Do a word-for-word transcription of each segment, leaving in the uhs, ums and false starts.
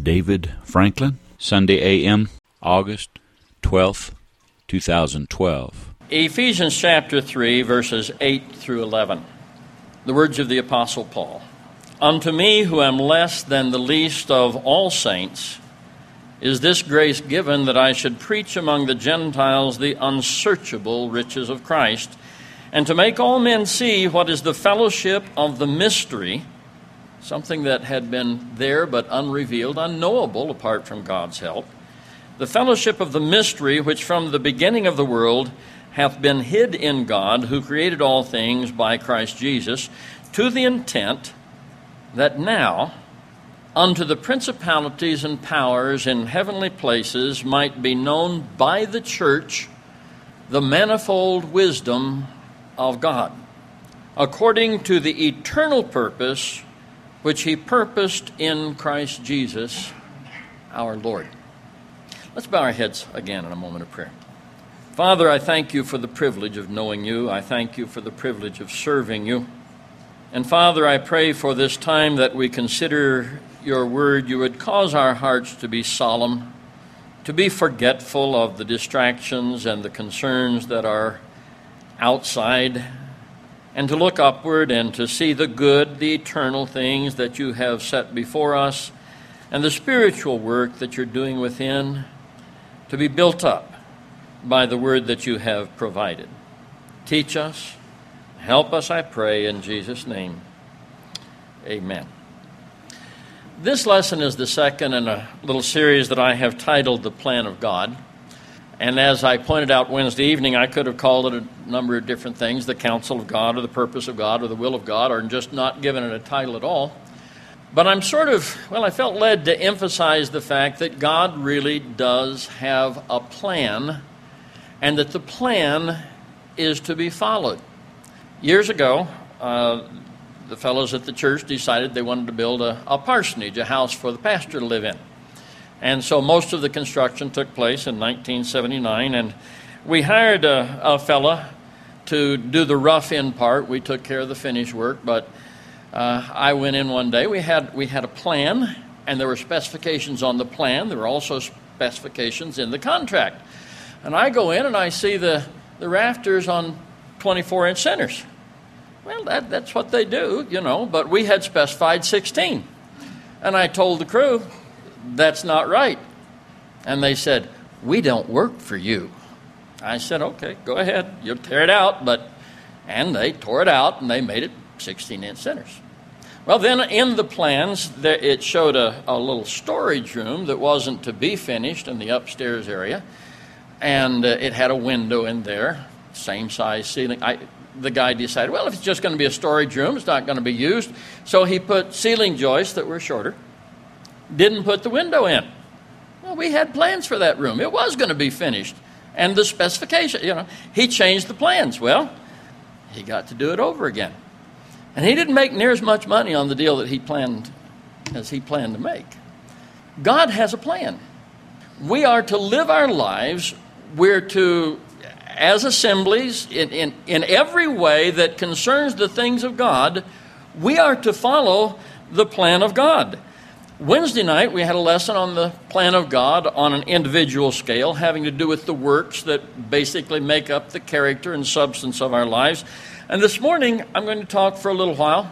David Franklin. Sunday A M, August twelfth, two thousand twelve. Ephesians chapter three, verses eight through eleven. The words of the Apostle Paul. Unto me, who am less than the least of all saints, is this grace given, that I should preach among the Gentiles the unsearchable riches of Christ, and to make all men see what is the fellowship of the mystery, something that had been there but unrevealed, unknowable apart from God's help, the fellowship of the mystery which from the beginning of the world hath been hid in God, who created all things by Christ Jesus, to the intent that now unto the principalities and powers in heavenly places might be known by the church the manifold wisdom of God, according to the eternal purpose which he purposed in Christ Jesus our Lord. Let's bow our heads again in a moment of prayer. Father, I thank you for the privilege of knowing you. I thank you for the privilege of serving you. And Father, I pray for this time that we consider your word, you would cause our hearts to be solemn, to be forgetful of the distractions and the concerns that are outside, and to look upward and to see the good, the eternal things that you have set before us, and the spiritual work that you're doing within, to be built up by the word that you have provided. Teach us. Help us, I pray, in Jesus' name. Amen. This lesson is the second in a little series that I have titled The Plan of God. And as I pointed out Wednesday evening, I could have called it a number of different things, the counsel of God or the purpose of God or the will of God, or just not given it a title at all. But I'm sort of, well, I felt led to emphasize the fact that God really does have a plan, and that the plan is to be followed. Years ago, uh, the fellows at the church decided they wanted to build a, a parsonage, a house for the pastor to live in. And so most of the construction took place in nineteen seventy-nine, and we hired a, a fella to do the rough-in part. We took care of the finish work, but uh, I went in one day. We had we had a plan, and there were specifications on the plan. There were also specifications in the contract. And I go in, and I see the, the rafters on twenty-four inch centers. Well, that, that's what they do, you know, but we had specified sixteen. And I told the crew, that's not right. And they said, we don't work for you. I said, okay, go ahead, you'll tear it out. But and they tore it out, and they made it sixteen inch centers. Well, then in the plans, there, it showed a, a little storage room that wasn't to be finished in the upstairs area. And uh, it had a window in there, same size ceiling. I, the guy decided, well, if it's just going to be a storage room, it's not going to be used. So he put ceiling joists that were shorter, didn't put the window in. Well, we had plans for that room. It was going to be finished. And the specification, you know, he changed the plans. Well, he got to do it over again. And he didn't make near as much money on the deal that he planned as he planned to make. God has a plan. We are to live our lives. We're to, as assemblies, in, in, in every way that concerns the things of God, we are to follow the plan of God. Wednesday night, we had a lesson on the plan of God on an individual scale, having to do with the works that basically make up the character and substance of our lives. And this morning, I'm going to talk for a little while.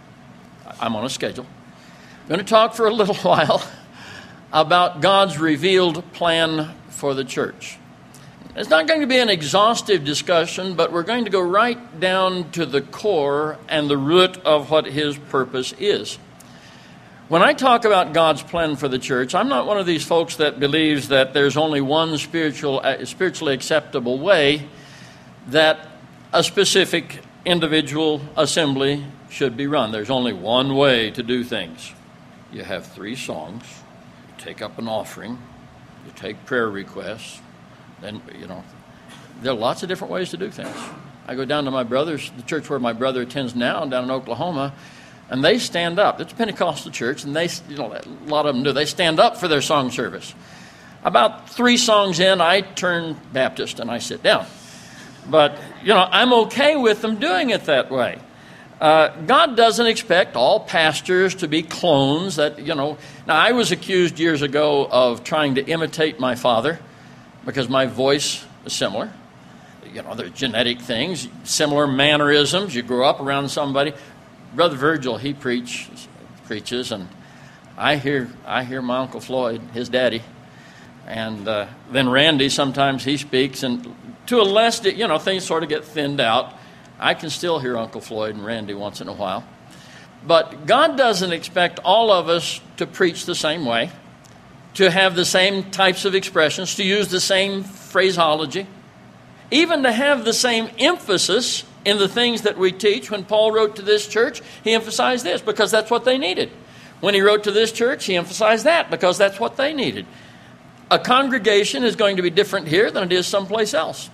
I'm on a schedule. I'm going to talk for a little while about God's revealed plan for the church. It's not going to be an exhaustive discussion, but we're going to go right down to the core and the root of what his purpose is. When I talk about God's plan for the church, I'm not one of these folks that believes that there's only one spiritual, uh, spiritually acceptable way that a specific individual assembly should be run. There's only one way to do things. You have three songs, you take up an offering, you take prayer requests, then, you know, there are lots of different ways to do things. I go down to my brother's, the church where my brother attends now, down in Oklahoma, and they stand up. It's a Pentecostal church, and they, you know, a lot of them do. They stand up for their song service. About three songs in, I turn Baptist and I sit down. But, you know, I'm okay with them doing it that way. Uh, God doesn't expect all pastors to be clones that, you know. Now, I was accused years ago of trying to imitate my father because my voice is similar. You know, there are genetic things, similar mannerisms. You grow up around somebody. Brother Virgil, he preach, preaches, and I hear I hear my Uncle Floyd, his daddy, and uh, then Randy, sometimes he speaks, and to a less, you know, things sort of get thinned out. I can still hear Uncle Floyd and Randy once in a while. But God doesn't expect all of us to preach the same way, to have the same types of expressions, to use the same phraseology, even to have the same emphasis in the things that we teach. When Paul wrote to this church, he emphasized this because that's what they needed. When he wrote to this church, he emphasized that because that's what they needed. A congregation is going to be different here than it is someplace else.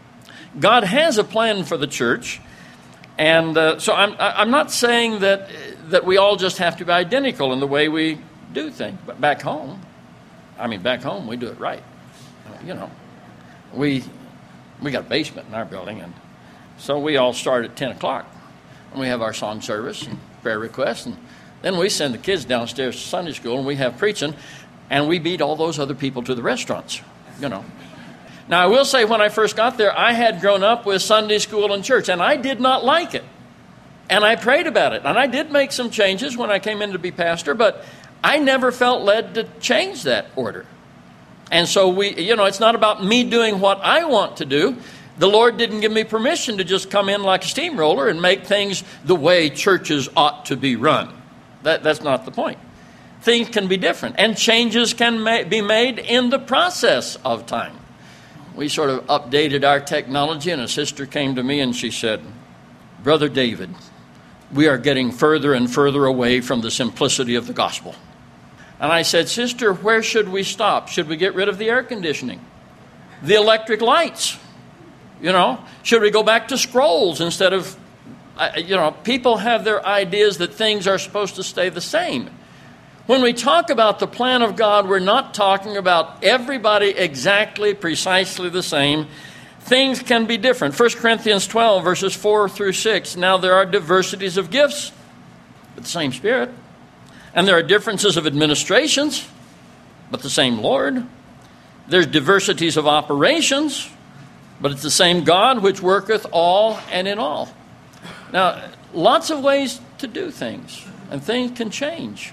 God has a plan for the church, and uh, so I'm I'm not saying that that we all just have to be identical in the way we do things. But back home, I mean, back home we do it right. You know, we we got a basement in our building, and so we all start at ten o'clock, and we have our song service and prayer requests, and then we send the kids downstairs to Sunday school, and we have preaching, and we beat all those other people to the restaurants, you know. Now, I will say when I first got there, I had grown up with Sunday school and church, and I did not like it. And I prayed about it, and I did make some changes when I came in to be pastor, but I never felt led to change that order. And so we, you know, it's not about me doing what I want to do. The Lord didn't give me permission to just come in like a steamroller and make things the way churches ought to be run. That, that's not the point. Things can be different, and changes can ma- be made in the process of time. We sort of updated our technology, and a sister came to me and she said, "Brother David, we are getting further and further away from the simplicity of the gospel." And I said, "Sister, where should we stop? Should we get rid of the air conditioning? The electric lights? You know, should we go back to scrolls instead of, you know, people have their ideas that things are supposed to stay the same. When we talk about the plan of God, we're not talking about everybody exactly, precisely the same. Things can be different. First Corinthians twelve, verses four through six. Now there are diversities of gifts, but the same Spirit. And there are differences of administrations, but the same Lord. There's diversities of operations, but it's the same God which worketh all and in all. Now, lots of ways to do things, and things can change.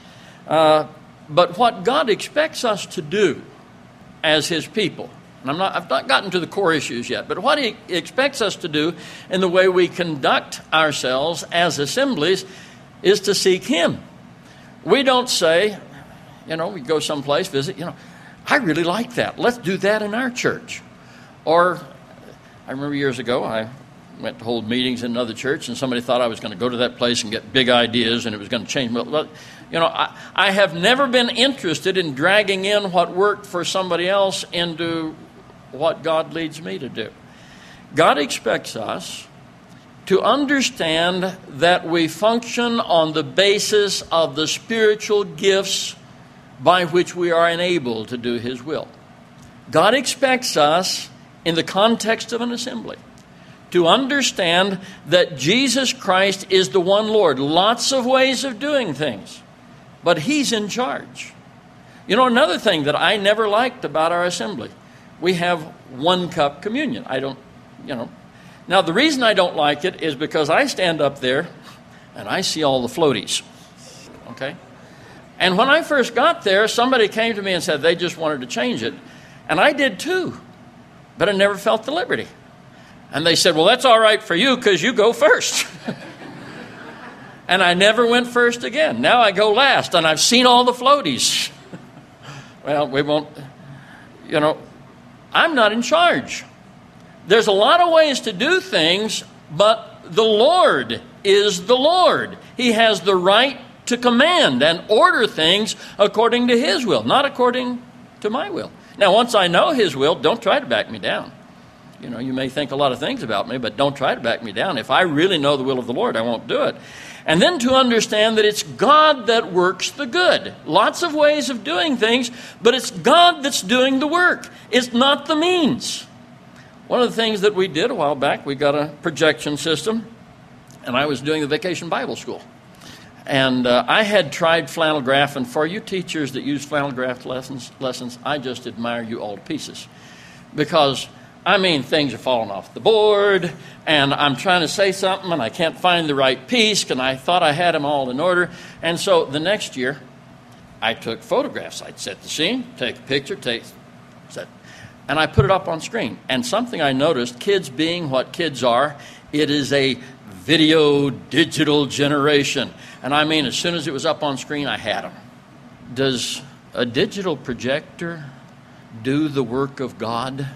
Uh, but what God expects us to do as His people, and I'm not, I've not gotten to the core issues yet, but what He expects us to do in the way we conduct ourselves as assemblies is to seek Him. We don't say, you know, we go someplace, visit, you know, I really like that. Let's do that in our church. Or I remember years ago, I went to hold meetings in another church, and somebody thought I was going to go to that place and get big ideas, and it was going to change. Well, you know, I, I have never been interested in dragging in what worked for somebody else into what God leads me to do. God expects us to understand that we function on the basis of the spiritual gifts by which we are enabled to do His will. God expects us, in the context of an assembly, to understand that Jesus Christ is the one Lord. Lots of ways of doing things, but He's in charge. You know, another thing that I never liked about our assembly, we have one cup communion. I don't, you know. Now, the reason I don't like it is because I stand up there and I see all the floaties, okay? And when I first got there, somebody came to me and said they just wanted to change it. And I did too, but I never felt the liberty. And they said, well, that's all right for you because you go first. And I never went first again. Now I go last, and I've seen all the floaties. Well, we won't, you know, I'm not in charge. There's a lot of ways to do things, but the Lord is the Lord. He has the right to command and order things according to His will, not according to my will. Now, once I know His will, don't try to back me down. You know, you may think a lot of things about me, but don't try to back me down. If I really know the will of the Lord, I won't do it. And then to understand that it's God that works the good. Lots of ways of doing things, but it's God that's doing the work. It's not the means. One of the things that we did a while back, we got a projection system, and I was doing the Vacation Bible School. And uh, I had tried flannel graph, and for you teachers that use flannel graph lessons, lessons, I just admire you all to pieces. Because, I mean, things are falling off the board, and I'm trying to say something, and I can't find the right piece, and I thought I had them all in order. And so the next year, I took photographs. I'd set the scene, take a picture, take set, and I put it up on screen. And something I noticed, kids being what kids are, it is a video digital generation. And I mean, as soon as it was up on screen, I had them. Does a digital projector do the work of God?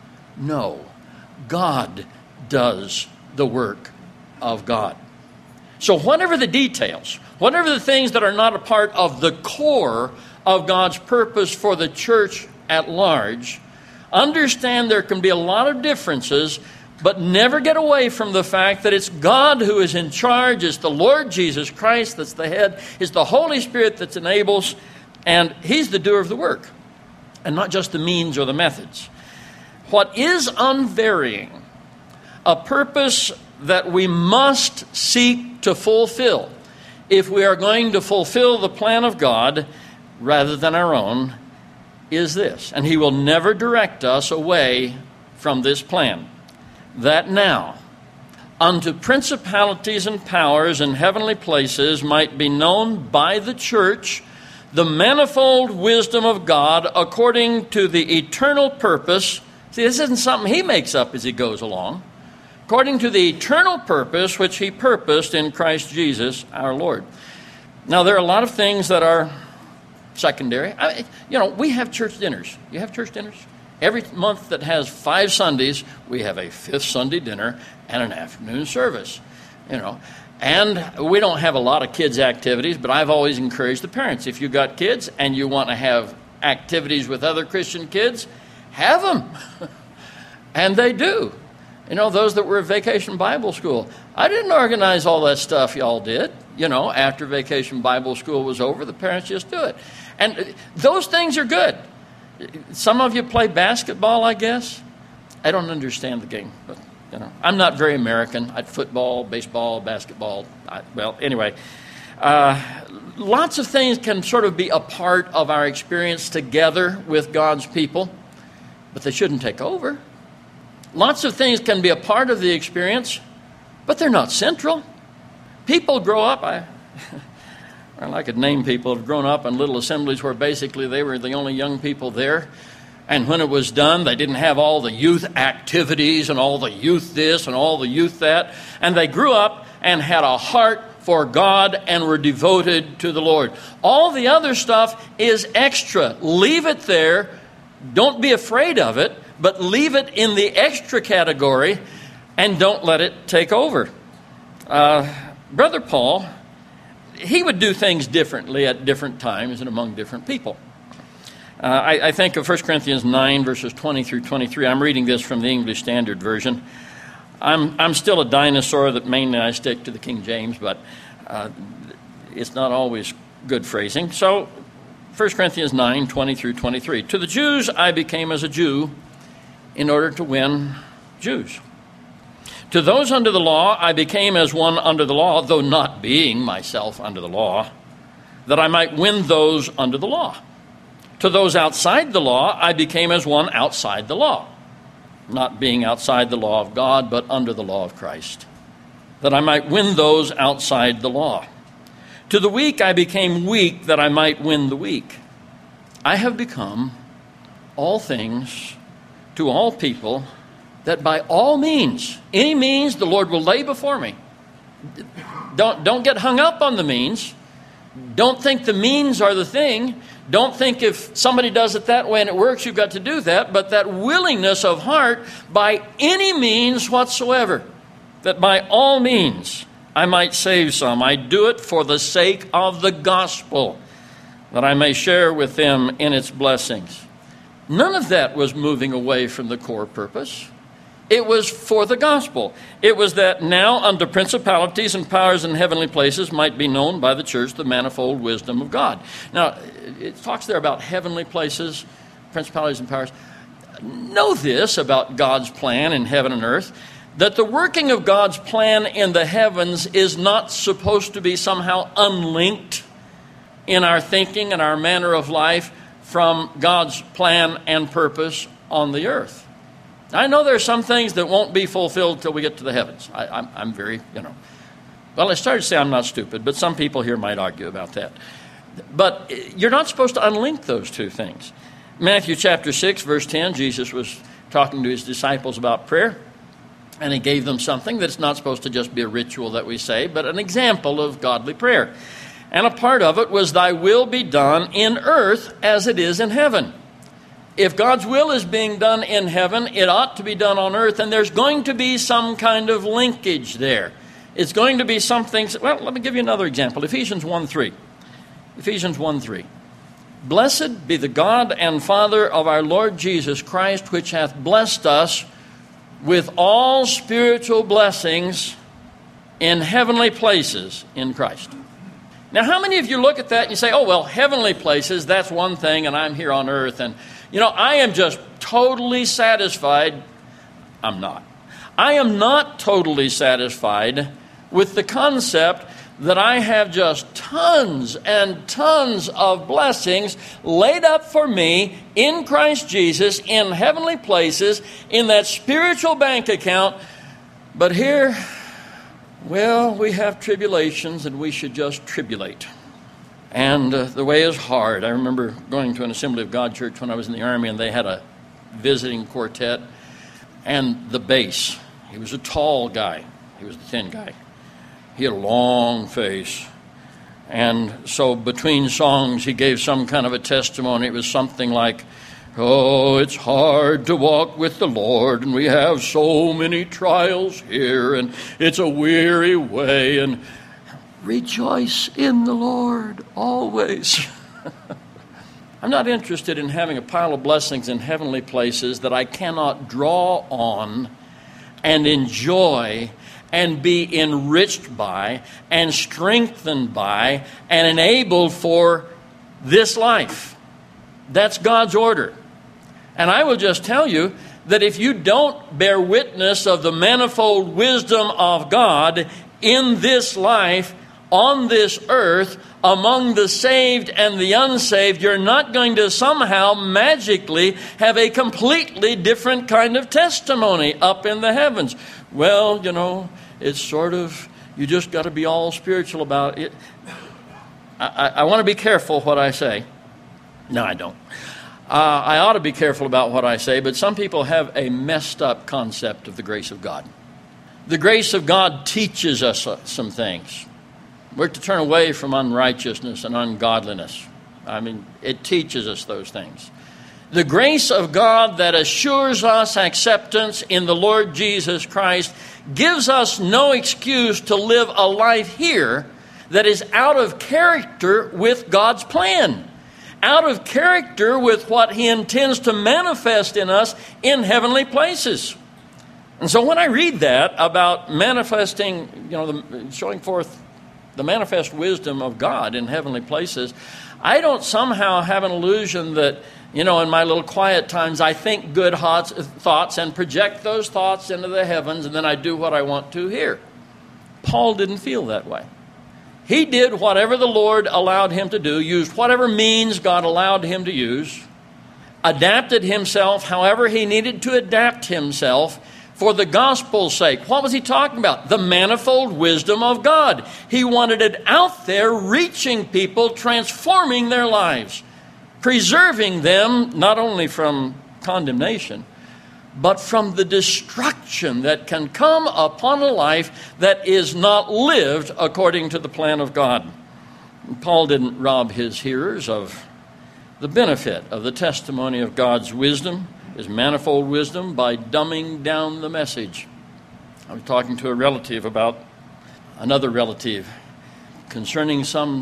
No. God does the work of God. So whatever the details, whatever the things that are not a part of the core of God's purpose for the church at large, understand there can be a lot of differences, but never get away from the fact that it's God who is in charge. It's the Lord Jesus Christ that's the head. It's the Holy Spirit that enables, and He's the doer of the work, and not just the means or the methods. What is unvarying, a purpose that we must seek to fulfill if we are going to fulfill the plan of God rather than our own, is this. And He will never direct us away from this plan. That now, unto principalities and powers in heavenly places might be known by the church the manifold wisdom of God according to the eternal purpose. See, this isn't something He makes up as He goes along. According to the eternal purpose which He purposed in Christ Jesus our Lord. Now, there are a lot of things that are secondary. I, you know, we have church dinners. You have church dinners? Every month that has five Sundays, we have a fifth Sunday dinner and an afternoon service, you know. And we don't have a lot of kids' activities, but I've always encouraged the parents, if you've got kids and you want to have activities with other Christian kids, have them. And they do. You know, those that were at Vacation Bible School, I didn't organize all that stuff y'all did. You know, after Vacation Bible School was over, the parents just do it. And those things are good. Some of you play basketball, I guess. I don't understand the game, but, you know, I'm not very American. I football, baseball, basketball. I, well, anyway, uh, lots of things can sort of be a part of our experience together with God's people, but they shouldn't take over. Lots of things can be a part of the experience, but they're not central. People grow up, I... Well, I could name people who have grown up in little assemblies where basically they were the only young people there. And when it was done, they didn't have all the youth activities and all the youth this and all the youth that. And they grew up and had a heart for God and were devoted to the Lord. All the other stuff is extra. Leave it there. Don't be afraid of it, but leave it in the extra category and don't let it take over. Uh, Brother Paul, he would do things differently at different times and among different people. Uh, I, I think of First Corinthians nine, verses twenty through twenty-three. I'm reading this from the English Standard Version. I'm I'm still a dinosaur that mainly I stick to the King James, but uh, it's not always good phrasing. So, First Corinthians nine, twenty through twenty-three. To the Jews I became as a Jew in order to win Jews. To those under the law, I became as one under the law, though not being myself under the law, that I might win those under the law. To those outside the law, I became as one outside the law, not being outside the law of God, but under the law of Christ, that I might win those outside the law. To the weak, I became weak, that I might win the weak. I have become all things to all people, that by all means, any means the Lord will lay before me. Don't, don't get hung up on the means. Don't think the means are the thing. Don't think if somebody does it that way and it works, you've got to do that. But that willingness of heart by any means whatsoever, that by all means I might save some. I do it for the sake of the gospel, that I may share with them in its blessings. None of that was moving away from the core purpose. It was for the gospel. It was that now unto principalities and powers in heavenly places might be known by the church the manifold wisdom of God. Now, it talks there about heavenly places, principalities and powers. Know this about God's plan in heaven and earth, that the working of God's plan in the heavens is not supposed to be somehow unlinked in our thinking and our manner of life from God's plan and purpose on the earth. I know there are some things that won't be fulfilled till we get to the heavens. I, I'm, I'm very, you know, well, I started to say I'm not stupid, but some people here might argue about that. But you're not supposed to unlink those two things. Matthew chapter six, verse ten, Jesus was talking to his disciples about prayer, and he gave them something that's not supposed to just be a ritual that we say, but an example of godly prayer. And a part of it was, thy will be done in earth as it is in heaven. If God's will is being done in heaven, it ought to be done on earth, and there's going to be some kind of linkage there. It's going to be something, well, let me give you another example. Ephesians one three. Ephesians one three. Blessed be the God and Father of our Lord Jesus Christ, which hath blessed us with all spiritual blessings in heavenly places in Christ. Now, how many of you look at that and you say, oh, well, heavenly places, that's one thing, and I'm here on earth, and, you know, I am just totally satisfied. I'm not. I am not totally satisfied with the concept that I have just tons and tons of blessings laid up for me in Christ Jesus in heavenly places in that spiritual bank account. But here, well, we have tribulations and we should just tribulate. And uh, the way is hard. I remember going to an Assembly of God church when I was in the Army, and they had a visiting quartet. And the bass, he was a tall guy. He was the thin guy. He had a long face. And so between songs, he gave some kind of a testimony. It was something like, oh, it's hard to walk with the Lord, and we have so many trials here, and it's a weary way, and rejoice in the Lord always. I'm not interested in having a pile of blessings in heavenly places that I cannot draw on and enjoy and be enriched by and strengthened by and enabled for this life. That's God's order. And I will just tell you that if you don't bear witness of the manifold wisdom of God in this life, on this earth, among the saved and the unsaved, you're not going to somehow magically have a completely different kind of testimony up in the heavens. Well, you know, it's sort of, you just got to be all spiritual about it. I, I, I want to be careful what I say. No, I don't. Uh, I ought to be careful about what I say, but some people have a messed up concept of the grace of God. The grace of God teaches us some things. We're to turn away from unrighteousness and ungodliness. I mean, it teaches us those things. The grace of God that assures us acceptance in the Lord Jesus Christ gives us no excuse to live a life here that is out of character with God's plan, out of character with what He intends to manifest in us in heavenly places. And so when I read that about manifesting, you know, the, showing forth the manifest wisdom of God in heavenly places, I don't somehow have an illusion that, you know, in my little quiet times, I think good thoughts and project those thoughts into the heavens, and then I do what I want to here. Paul didn't feel that way. He did whatever the Lord allowed him to do, used whatever means God allowed him to use, adapted himself however he needed to adapt himself for the gospel's sake. What was he talking about? The manifold wisdom of God. He wanted it out there, reaching people, transforming their lives, preserving them not only from condemnation, but from the destruction that can come upon a life that is not lived according to the plan of God. Paul didn't rob his hearers of the benefit of the testimony of God's wisdom, His manifold wisdom, by dumbing down the message. I was talking to a relative about another relative concerning some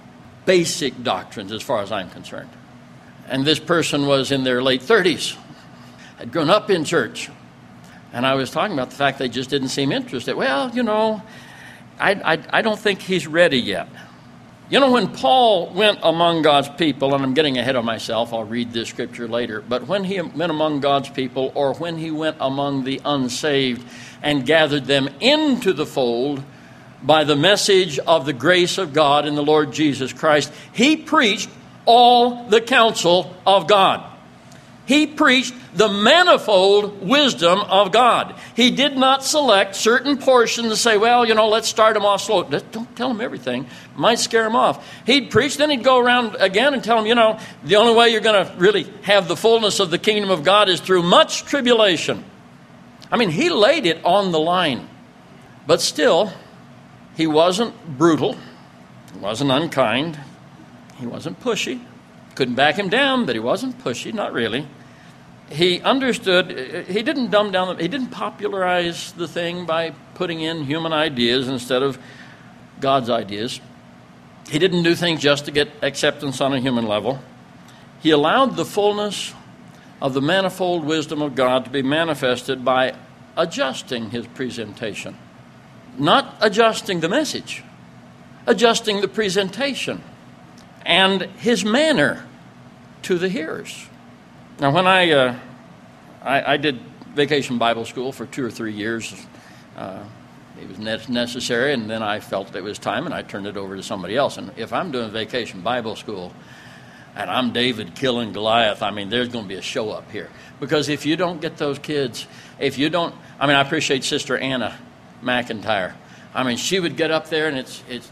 basic doctrines as far as I'm concerned. And this person was in their late thirties, had grown up in church. And I was talking about the fact they just didn't seem interested. Well, you know, I, I, I don't think he's ready yet. You know, when Paul went among God's people, and I'm getting ahead of myself, I'll read this scripture later, but when he went among God's people, or when he went among the unsaved and gathered them into the fold by the message of the grace of God in the Lord Jesus Christ, he preached all the counsel of God. He preached the manifold wisdom of God. He did not select certain portions and say, well, you know, let's start them off slow. Don't tell them everything. Might scare them off. He'd preach, then he'd go around again and tell them, you know, the only way you're going to really have the fullness of the kingdom of God is through much tribulation. I mean, he laid it on the line. But still, he wasn't brutal. He wasn't unkind. He wasn't pushy. Couldn't back him down, but he wasn't pushy, not really. He understood, he didn't dumb down, he didn't popularize the thing by putting in human ideas instead of God's ideas. He didn't do things just to get acceptance on a human level. He allowed the fullness of the manifold wisdom of God to be manifested by adjusting his presentation. Not adjusting the message, adjusting the presentation and his manner to the hearers. Now, when I, uh, I I did Vacation Bible School for two or three years, uh, it was ne- necessary, and then I felt it was time, and I turned it over to somebody else. And if I'm doing Vacation Bible School, and I'm David killing Goliath, I mean, there's going to be a show up here. Because if you don't get those kids, if you don't, I mean, I appreciate Sister Anna McIntyre. I mean, she would get up there, and it's it's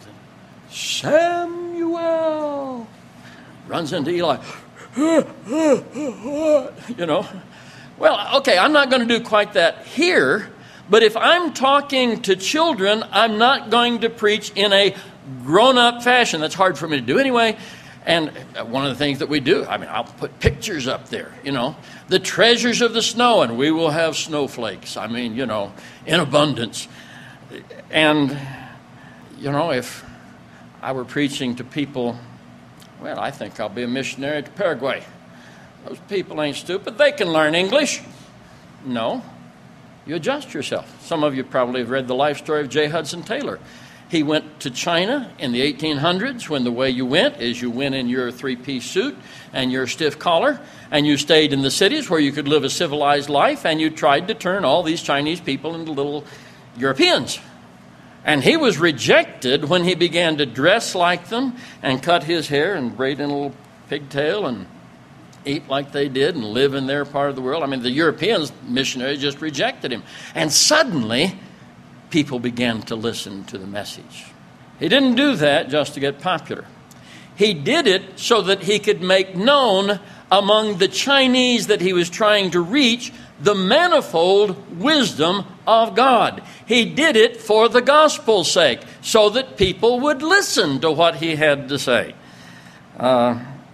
Samuel runs into Eli. You know, well, okay, I'm not going to do quite that here, but if I'm talking to children, I'm not going to preach in a grown-up fashion. That's hard for me to do anyway. And one of the things that we do, I mean, I'll put pictures up there, you know, the treasures of the snow, and we will have snowflakes. I mean, you know, in abundance. And, you know, if I were preaching to people, well, I think I'll be a missionary to Paraguay. Those people ain't stupid. They can learn English. No. You adjust yourself. Some of you probably have read the life story of J. Hudson Taylor. He went to China in the eighteen hundreds when the way you went is you went in your three-piece suit and your stiff collar, and you stayed in the cities where you could live a civilized life, and you tried to turn all these Chinese people into little Europeans. And he was rejected when he began to dress like them and cut his hair and braid in a little pigtail and eat like they did and live in their part of the world. I mean, the Europeans, missionaries, just rejected him. And suddenly, people began to listen to the message. He didn't do that just to get popular. He did it so that he could make known among the Chinese that he was trying to reach the manifold wisdom of God. He did it for the gospel's sake, so that people would listen to what he had to say. Uh,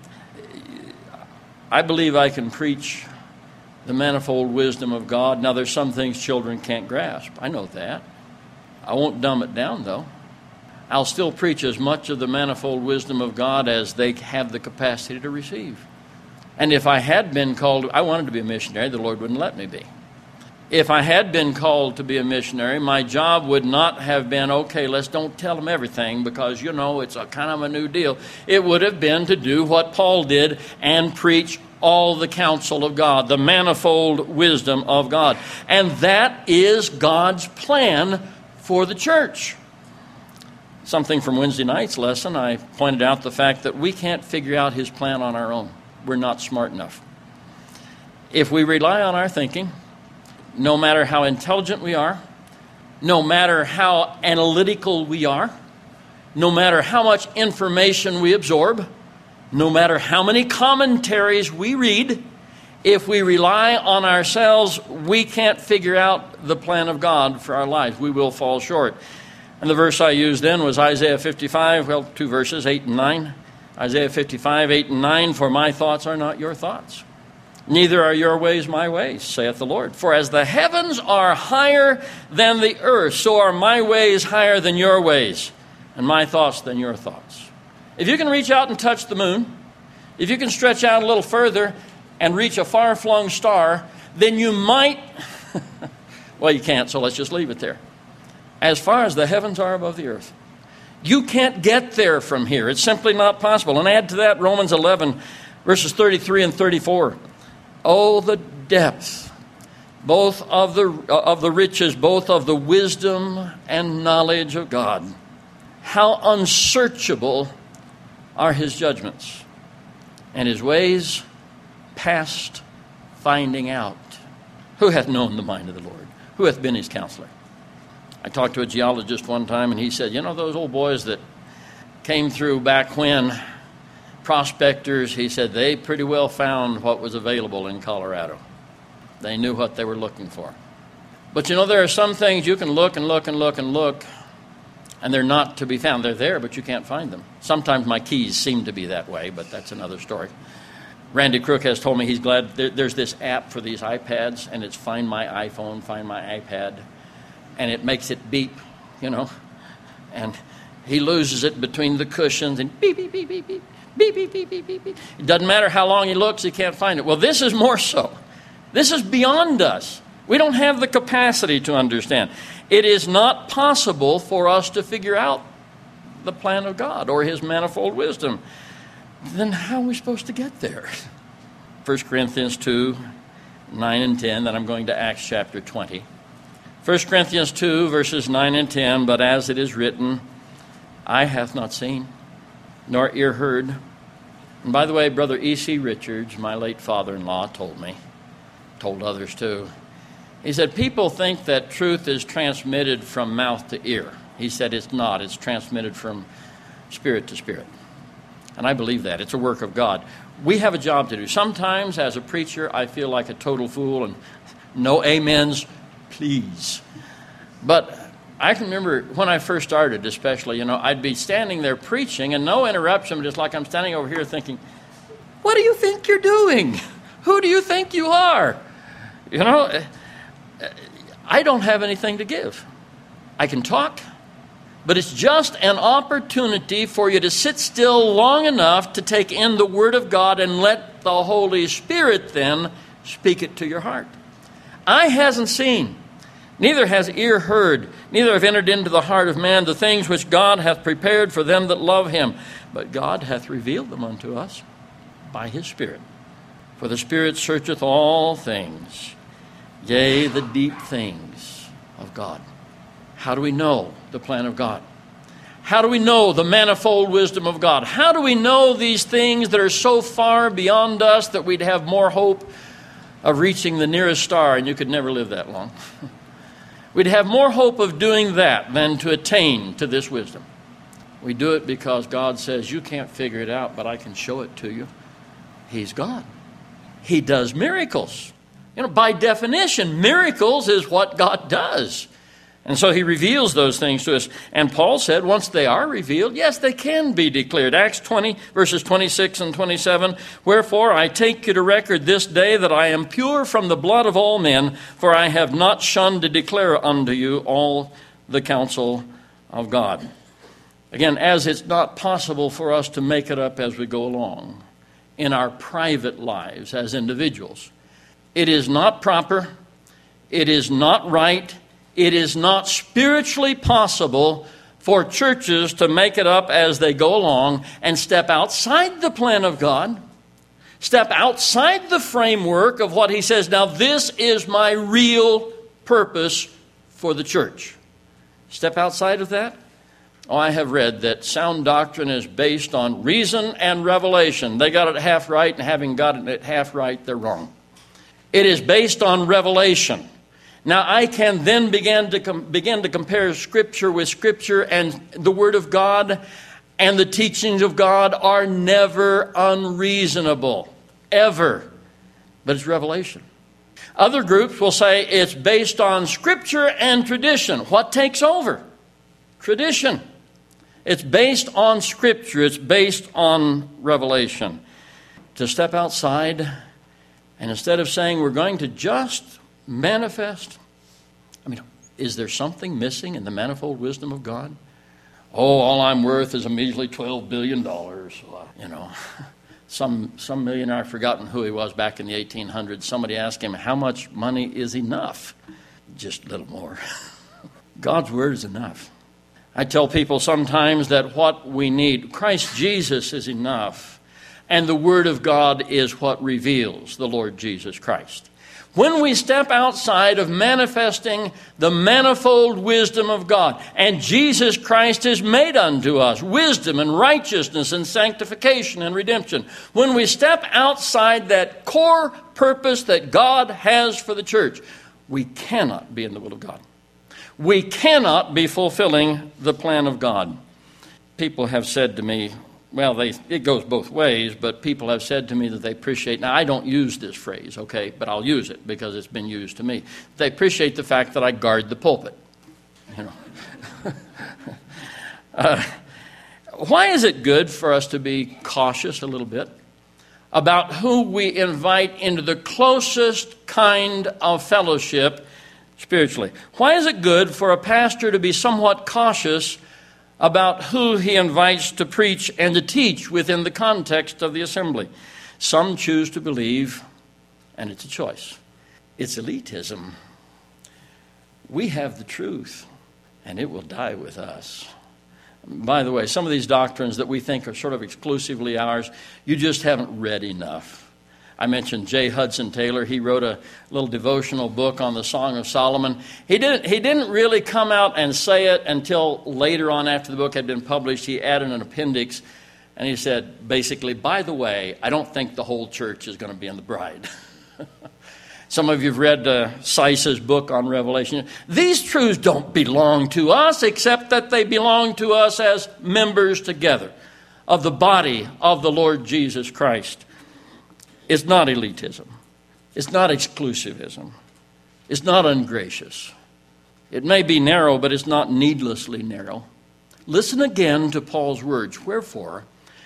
I believe I can preach the manifold wisdom of God. Now, there's some things children can't grasp. I know that. I won't dumb it down, though. I'll still preach as much of the manifold wisdom of God as they have the capacity to receive. And if I had been called, I wanted to be a missionary, the Lord wouldn't let me be. If I had been called to be a missionary, my job would not have been, okay, let's don't tell them everything because, you know, it's a kind of a new deal. It would have been to do what Paul did and preach all the counsel of God, the manifold wisdom of God. And that is God's plan for the church. Something from Wednesday night's lesson, I pointed out the fact that we can't figure out his plan on our own. We're not smart enough. If we rely on our thinking, no matter how intelligent we are, no matter how analytical we are, no matter how much information we absorb, no matter how many commentaries we read, if we rely on ourselves, we can't figure out the plan of God for our lives. We will fall short. And the verse I used then was Isaiah fifty-five, well, two verses, eight and nine. Isaiah fifty-five, eight and nine, for my thoughts are not your thoughts, neither are your ways my ways, saith the Lord. For as the heavens are higher than the earth, so are my ways higher than your ways, and my thoughts than your thoughts. If you can reach out and touch the moon, if you can stretch out a little further and reach a far-flung star, then you might, well, you can't, so let's just leave it there. As far as the heavens are above the earth, You can't get there from here. It's simply not possible. And add to that Romans eleven, verses thirty-three and thirty-four. Oh, the depth, both of the, of the riches, both of the wisdom and knowledge of God. How unsearchable are his judgments, and his ways past finding out. Who hath known the mind of the Lord? Who hath been his counselor? I talked to a geologist one time, and he said, you know, those old boys that came through back when, prospectors, he said, they pretty well found what was available in Colorado. They knew what they were looking for. But, you know, there are some things you can look and look and look and look, and they're not to be found. They're there, but you can't find them. Sometimes my keys seem to be that way, but that's another story. Randy Crook has told me he's glad there, there's this app for these iPads, and it's Find My iPhone, Find My iPad, and it makes it beep, you know, and he loses it between the cushions and beep, beep, beep, beep, beep, beep, beep, beep, beep, beep, beep. It doesn't matter how long he looks, he can't find it. Well, this is more so. This is beyond us. We don't have the capacity to understand. It is not possible for us to figure out the plan of God or his manifold wisdom. Then how are we supposed to get there? First Corinthians two, nine and ten, then I'm going to Acts chapter twenty. First Corinthians two, verses nine and ten, but as it is written, eye hath not seen, nor ear heard. And by the way, Brother E C Richards, my late father-in-law, told me, told others too. He said, people think that truth is transmitted from mouth to ear. He said it's not. It's transmitted from spirit to spirit. And I believe that. It's a work of God. We have a job to do. Sometimes, as a preacher, I feel like a total fool, and no amens, please. But I can remember when I first started, especially, you know, I'd be standing there preaching, and no interruption, just like I'm standing over here thinking, what do you think you're doing? Who do you think you are? You know, I don't have anything to give. I can talk, but it's just an opportunity for you to sit still long enough to take in the Word of God and let the Holy Spirit then speak it to your heart. Eye hasn't seen, neither has ear heard, neither have entered into the heart of man the things which God hath prepared for them that love him. But God hath revealed them unto us by his Spirit. For the Spirit searcheth all things, yea, the deep things of God. How do we know the plan of God? How do we know the manifold wisdom of God? How do we know these things that are so far beyond us that we'd have more hope of reaching the nearest star, and you could never live that long? We'd have more hope of doing that than to attain to this wisdom. We do it because God says, you can't figure it out, but I can show it to you. He's God. He does miracles. You know, by definition, miracles is what God does. And so he reveals those things to us. And Paul said once they are revealed, yes, they can be declared. Acts twenty, verses twenty-six and twenty-seven. Wherefore I take you to record this day that I am pure from the blood of all men, for I have not shunned to declare unto you all the counsel of God. Again, as it's not possible for us to make it up as we go along in our private lives as individuals, it is not proper, it is not right, it is not spiritually possible for churches to make it up as they go along and step outside the plan of God, step outside the framework of what he says, now this is my real purpose for the church. Step outside of that? Oh, I have read that sound doctrine is based on reason and revelation. They got it half right, and having gotten it half right, they're wrong. It is based on revelation. Now, I can then begin to com- begin to compare Scripture with Scripture, and the Word of God and the teachings of God are never unreasonable, ever. But it's revelation. Other groups will say it's based on Scripture and tradition. What takes over? Tradition. It's based on Scripture. It's based on revelation. To step outside, and instead of saying we're going to just manifest, I mean, is there something missing in the manifold wisdom of God? Oh, all I'm worth is a measly twelve billion dollars. You know, some some millionaire, I've forgotten who he was back in the eighteen hundreds. Somebody asked him, how much money is enough? Just a little more. God's word is enough. I tell people sometimes that what we need, Christ Jesus is enough, and the Word of God is what reveals the Lord Jesus Christ. When we step outside of manifesting the manifold wisdom of God, and Jesus Christ is made unto us wisdom and righteousness and sanctification and redemption. When we step outside that core purpose that God has for the church, we cannot be in the will of God. We cannot be fulfilling the plan of God. People have said to me, well, they, it goes both ways, but people have said to me that they appreciate, now I don't use this phrase, okay, but I'll use it because it's been used to me. They appreciate the fact that I guard the pulpit. You know. uh, why is it good for us to be cautious a little bit about who we invite into the closest kind of fellowship spiritually? Why is it good for a pastor to be somewhat cautious about who he invites to preach and to teach within the context of the assembly? Some choose to believe, and it's a choice, it's elitism. We have the truth, and it will die with us. By the way, some of these doctrines that we think are sort of exclusively ours, you just haven't read enough. I mentioned J. Hudson Taylor. He wrote a little devotional book on the Song of Solomon. He didn't, he didn't really come out and say it until later on after the book had been published. He added an appendix, and he said, basically, by the way, I don't think the whole church is going to be in the bride. Some of you have read uh, Seisa's book on Revelation. These truths don't belong to us, except that they belong to us as members together of the body of the Lord Jesus Christ. It's not elitism. It's not exclusivism. It's not ungracious. It may be narrow, but it's not needlessly narrow. Listen again to Paul's words. Wherefore,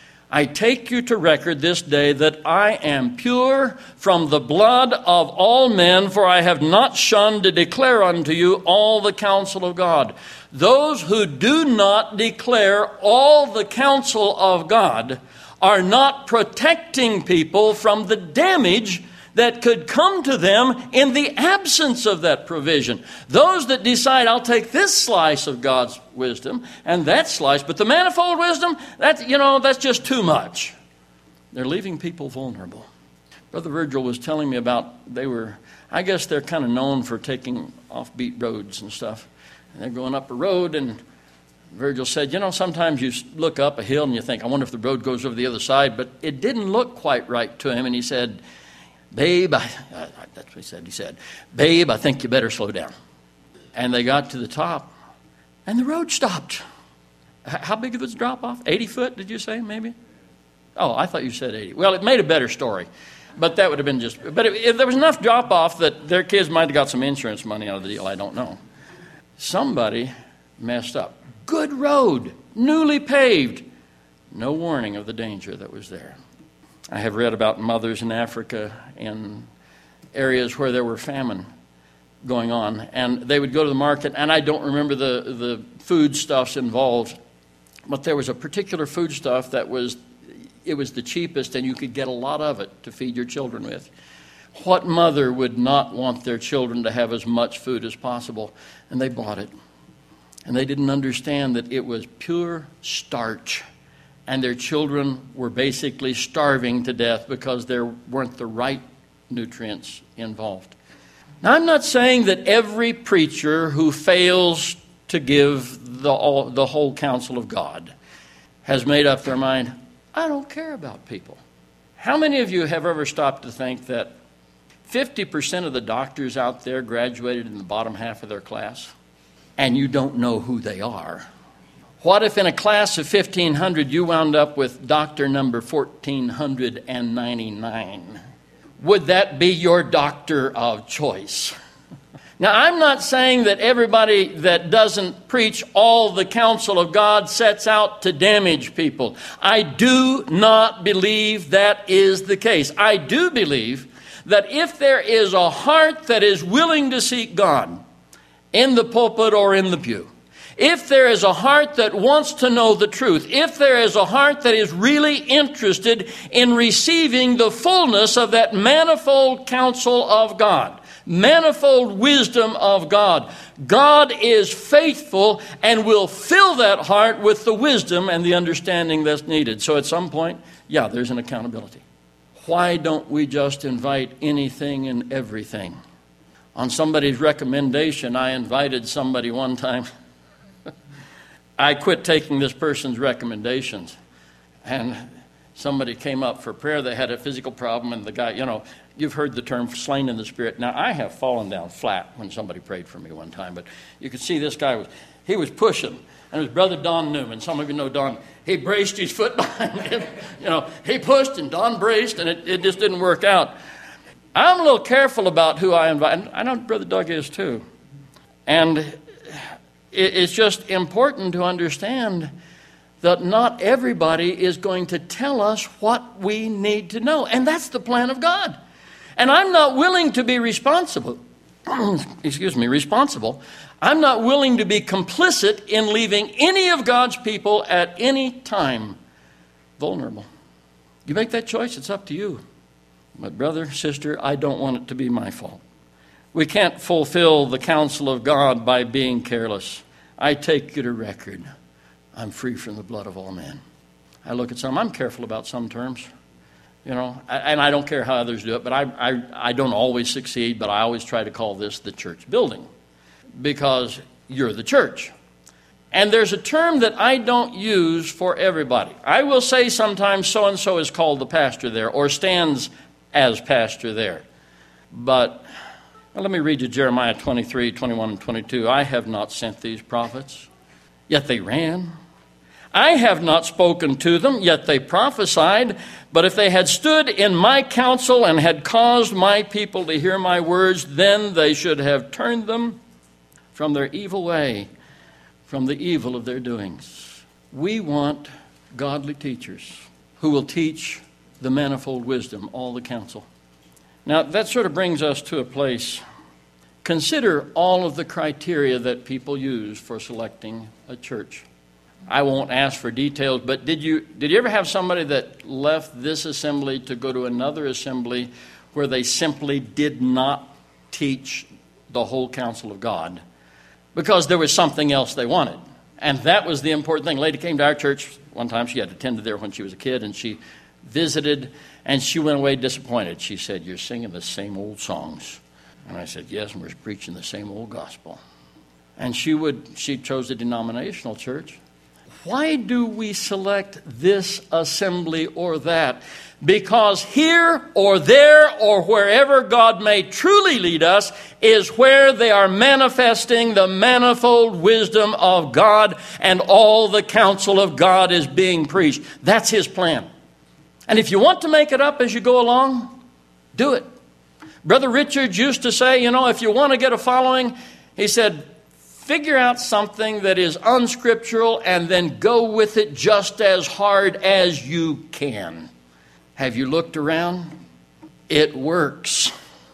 I take you to record this day that I am pure from the blood of all men, for I have not shunned to declare unto you all the counsel of God. Those who do not declare all the counsel of God are not protecting people from the damage that could come to them in the absence of that provision. Those that decide, I'll take this slice of God's wisdom and that slice, but the manifold wisdom, that, you know, that's just too much. They're leaving people vulnerable. Brother Virgil was telling me about, they were, I guess they're kind of known for taking offbeat roads and stuff. And they're going up a road, and Virgil said, you know, sometimes you look up a hill and you think, I wonder if the road goes over the other side, but it didn't look quite right to him. And he said, babe, I, I, that's what he said. He said, babe, I think you better slow down. And they got to the top, and the road stopped. How big of a drop off? eighty foot, did you say, maybe? Oh, I thought you said eighty. Well, it made a better story, but that would have been just, but if, if there was enough drop off that their kids might have got some insurance money out of the deal, I don't know. Somebody messed up. Good road, newly paved. No warning of the danger that was there. I have read about mothers in Africa in areas where there were famine going on, and they would go to the market, and I don't remember the, the foodstuffs involved, but there was a particular foodstuff that was, it was the cheapest, and you could get a lot of it to feed your children with. What mother would not want their children to have as much food as possible? And they bought it. And they didn't understand that it was pure starch. And their children were basically starving to death because there weren't the right nutrients involved. Now, I'm not saying that every preacher who fails to give the, all, the whole counsel of God has made up their mind, I don't care about people. How many of you have ever stopped to think that fifty percent of the doctors out there graduated in the bottom half of their class, and you don't know who they are? What if in a class of fifteen hundred you wound up with doctor number one four ninety-nine? Would that be your doctor of choice? Now, I'm not saying that everybody that doesn't preach all the counsel of God sets out to damage people. I do not believe that is the case. I do believe that if there is a heart that is willing to seek God in the pulpit or in the pew, if there is a heart that wants to know the truth, if there is a heart that is really interested in receiving the fullness of that manifold counsel of God, manifold wisdom of God, God is faithful and will fill that heart with the wisdom and the understanding that's needed. So at some point, yeah, there's an accountability. Why don't we just invite anything and everything? On somebody's recommendation, I invited somebody one time. I quit taking this person's recommendations. And somebody came up for prayer. They had a physical problem, and the guy, you know, you've heard the term slain in the spirit. Now, I have fallen down flat when somebody prayed for me one time, but you could see this guy was, he was pushing. And his brother Don Newman, some of you know Don, he braced his foot behind him. You know, he pushed and Don braced, and it, it just didn't work out. I'm a little careful about who I invite. I know Brother Doug is too. And it, it's just important to understand that not everybody is going to tell us what we need to know. And that's the plan of God. And I'm not willing to be responsible. excuse me, responsible. I'm not willing to be complicit in leaving any of God's people at any time vulnerable. You make that choice, it's up to you. But brother, sister, I don't want it to be my fault. We can't fulfill the counsel of God by being careless. I take you to record. I'm free from the blood of all men. I look at some, I'm careful about some terms. You know, and I don't care how others do it, but I, I, I don't always succeed, but I always try to call this the church building because you're the church. And there's a term that I don't use for everybody. I will say sometimes so-and-so is called the pastor there or stands as pastor there. But well, let me read you Jeremiah twenty-three, twenty-one, and twenty-two. I have not sent these prophets, yet they ran. I have not spoken to them, yet they prophesied. But if they had stood in my counsel and had caused my people to hear my words, then they should have turned them from their evil way, from the evil of their doings. We want godly teachers who will teach the manifold wisdom, all the counsel. Now, that sort of brings us to a place. Consider all of the criteria that people use for selecting a church. I won't ask for details, but did you did you ever have somebody that left this assembly to go to another assembly where they simply did not teach the whole counsel of God because there was something else they wanted? And that was the important thing. A lady came to our church one time. She had attended there when she was a kid, and she visited, and she went away disappointed. She said, "You're singing the same old songs." And I said, "Yes, and we're preaching the same old gospel." And she would she chose a denominational church. Why do we select this assembly or that? Because here or there or wherever God may truly lead us is where they are manifesting the manifold wisdom of God and all the counsel of God is being preached. That's His plan. And if you want to make it up as you go along, do it. Brother Richards used to say, you know, if you want to get a following, he said, figure out something that is unscriptural and then go with it just as hard as you can. Have you looked around? It works.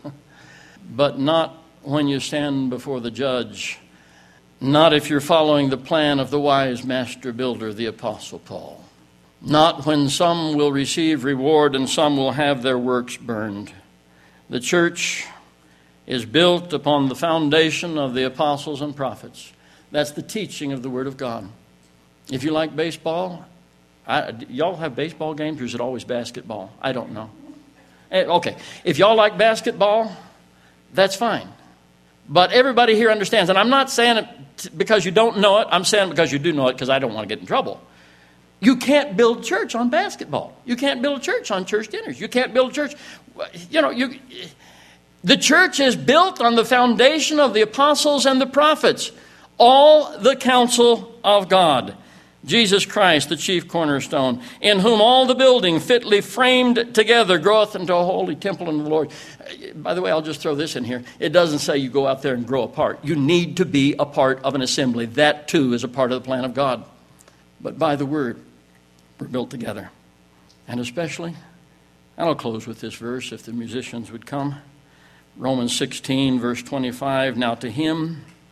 But not when you stand before the judge. Not if you're following the plan of the wise master builder, the Apostle Paul. Not when some will receive reward and some will have their works burned. The church is built upon the foundation of the apostles and prophets. That's the teaching of the Word of God. If you like baseball, I, y'all have baseball games, or is it always basketball? I don't know. Okay, if y'all like basketball, that's fine. But everybody here understands, and I'm not saying it because you don't know it. I'm saying it because you do know it because I don't want to get in trouble. You can't build church on basketball. You can't build a church on church dinners. You can't build a church, you know, you... The church is built on the foundation of the apostles and the prophets, all the counsel of God. Jesus Christ, the chief cornerstone, in whom all the building fitly framed together groweth into a holy temple in the Lord. By the way, I'll just throw this in here. It doesn't say you go out there and grow apart. You need to be a part of an assembly. That too is a part of the plan of God. But by the word, we're built together. And especially, and I'll close with this verse if the musicians would come. Romans sixteen, verse twenty-five, now to him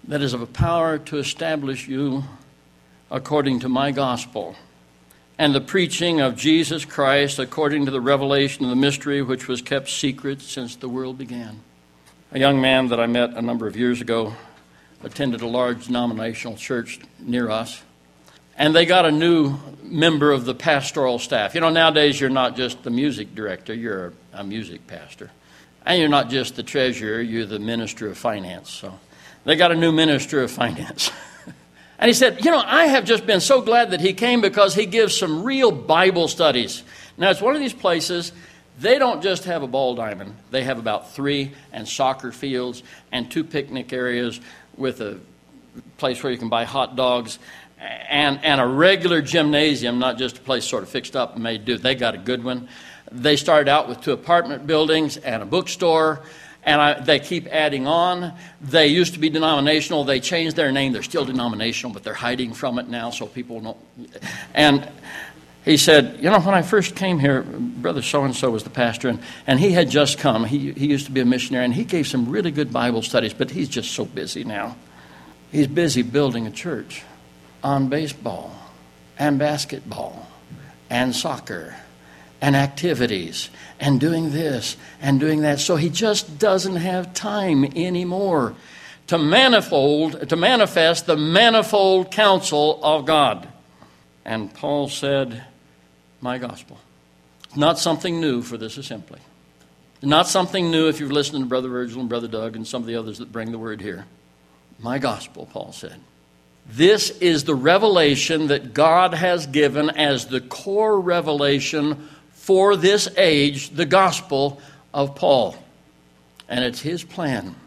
that is of a power to establish you according to my gospel, and the preaching of Jesus Christ according to the revelation of the mystery which was kept secret since the world began. A young man that I met a number of years ago attended a large denominational church near us, and they got a new member of the pastoral staff. You know, nowadays you're not just the music director, you're a, a music pastor. And you're not just the treasurer, you're the minister of finance. So they got a new minister of finance. And he said, you know, I have just been so glad that he came because he gives some real Bible studies. Now, it's one of these places, they don't just have a ball diamond. They have about three, and soccer fields, and two picnic areas with a place where you can buy hot dogs, and, and a regular gymnasium, not just a place sort of fixed up and made do. They got a good one. They started out with two apartment buildings and a bookstore, and I, they keep adding on. They used to be denominational. They changed their name. They're still denominational, but they're hiding from it now so people don't. And he said, you know, when I first came here, Brother so-and-so was the pastor, and, and he had just come. He, he used to be a missionary, and he gave some really good Bible studies, but he's just so busy now. He's busy building a church on baseball and basketball and soccer and activities, and doing this, and doing that. So he just doesn't have time anymore to manifold, to manifest the manifold counsel of God. And Paul said, my gospel. Not something new for this assembly. Not something new if you've listened to Brother Virgil and Brother Doug and some of the others that bring the word here. My gospel, Paul said. This is the revelation that God has given as the core revelation for this age, the gospel of Paul. And it's his plan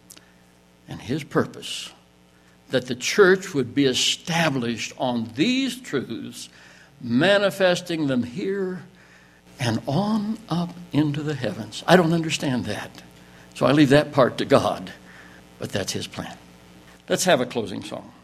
and his purpose that the church would be established on these truths, manifesting them here and on up into the heavens. I don't understand that, so I leave that part to God, but that's his plan. Let's have a closing song.